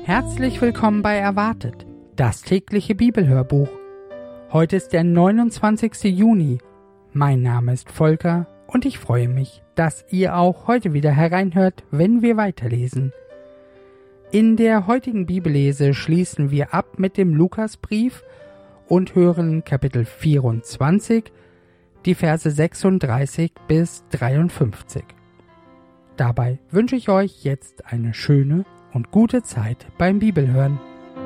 Herzlich willkommen bei Erwartet, das tägliche Bibelhörbuch. Heute ist der 29. Juni. Mein Name ist Volker und ich freue mich, dass ihr auch heute wieder hereinhört, wenn wir weiterlesen. In der heutigen Bibellese schließen wir ab mit dem Lukasbrief und hören Kapitel 24, die Verse 36 bis 53. Dabei wünsche ich euch jetzt eine schöne und gute Zeit beim Bibelhören.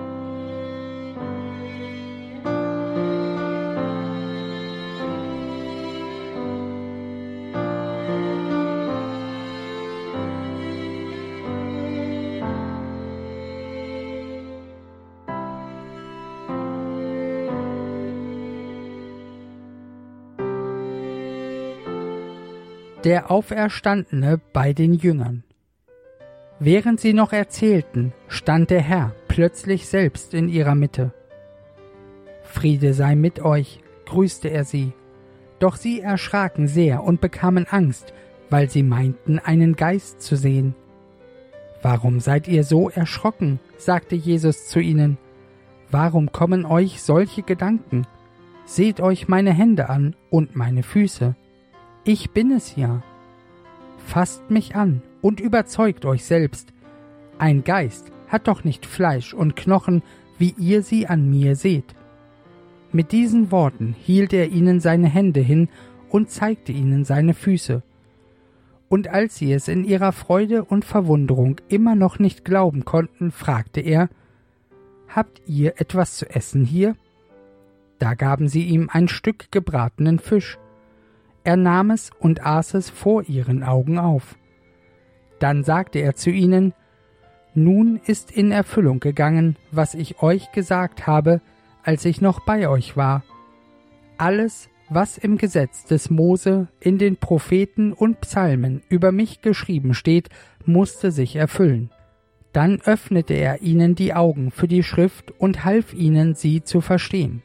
Der Auferstandene bei den Jüngern. Während sie noch erzählten, stand der Herr plötzlich selbst in ihrer Mitte. »Friede sei mit euch«, grüßte er sie. Doch sie erschraken sehr und bekamen Angst, weil sie meinten, einen Geist zu sehen. »Warum seid ihr so erschrocken?«, sagte Jesus zu ihnen. »Warum kommen euch solche Gedanken? Seht euch meine Hände an und meine Füße. Ich bin es ja. Fasst mich an und überzeugt euch selbst. Ein Geist hat doch nicht Fleisch und Knochen, wie ihr sie an mir seht.« Mit diesen Worten hielt er ihnen seine Hände hin und zeigte ihnen seine Füße. Und als sie es in ihrer Freude und Verwunderung immer noch nicht glauben konnten, fragte er: »Habt ihr etwas zu essen hier?« Da gaben sie ihm ein Stück gebratenen Fisch. Er nahm es und aß es vor ihren Augen auf. Dann sagte er zu ihnen: »Nun ist in Erfüllung gegangen, was ich euch gesagt habe, als ich noch bei euch war. Alles, was im Gesetz des Mose, in den Propheten und Psalmen über mich geschrieben steht, musste sich erfüllen.« Dann öffnete er ihnen die Augen für die Schrift und half ihnen, sie zu verstehen.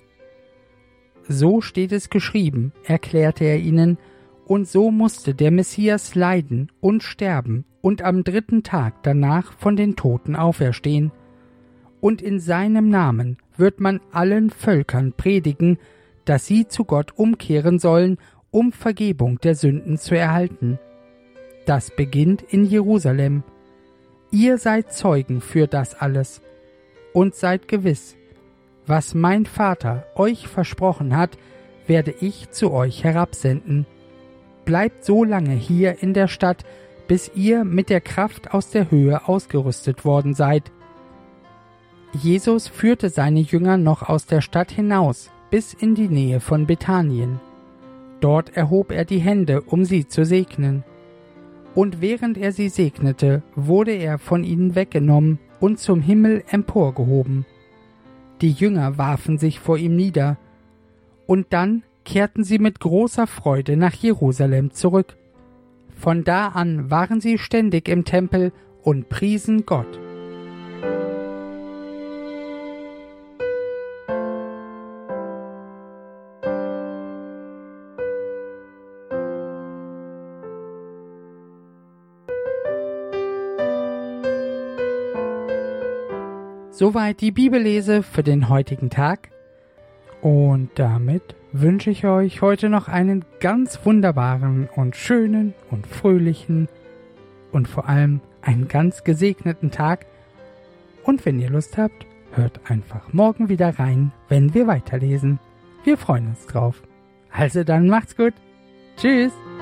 »So steht es geschrieben«, erklärte er ihnen, »und so musste der Messias leiden und sterben und am 3. Tag danach von den Toten auferstehen. Und in seinem Namen wird man allen Völkern predigen, dass sie zu Gott umkehren sollen, um Vergebung der Sünden zu erhalten. Das beginnt in Jerusalem. Ihr seid Zeugen für das alles. Und seid gewiss, was mein Vater euch versprochen hat, werde ich zu euch herabsenden. Bleibt so lange hier in der Stadt, bis ihr mit der Kraft aus der Höhe ausgerüstet worden seid.« Jesus führte seine Jünger noch aus der Stadt hinaus, bis in die Nähe von Bethanien. Dort erhob er die Hände, um sie zu segnen. Und während er sie segnete, wurde er von ihnen weggenommen und zum Himmel emporgehoben. Die Jünger warfen sich vor ihm nieder, und dann kehrten sie mit großer Freude nach Jerusalem zurück. Von da an waren sie ständig im Tempel und priesen Gott. Soweit die Bibellese für den heutigen Tag. Und damit wünsche ich euch heute noch einen ganz wunderbaren und schönen und fröhlichen und vor allem einen ganz gesegneten Tag. Und wenn ihr Lust habt, hört einfach morgen wieder rein, wenn wir weiterlesen. Wir freuen uns drauf. Also dann macht's gut. Tschüss.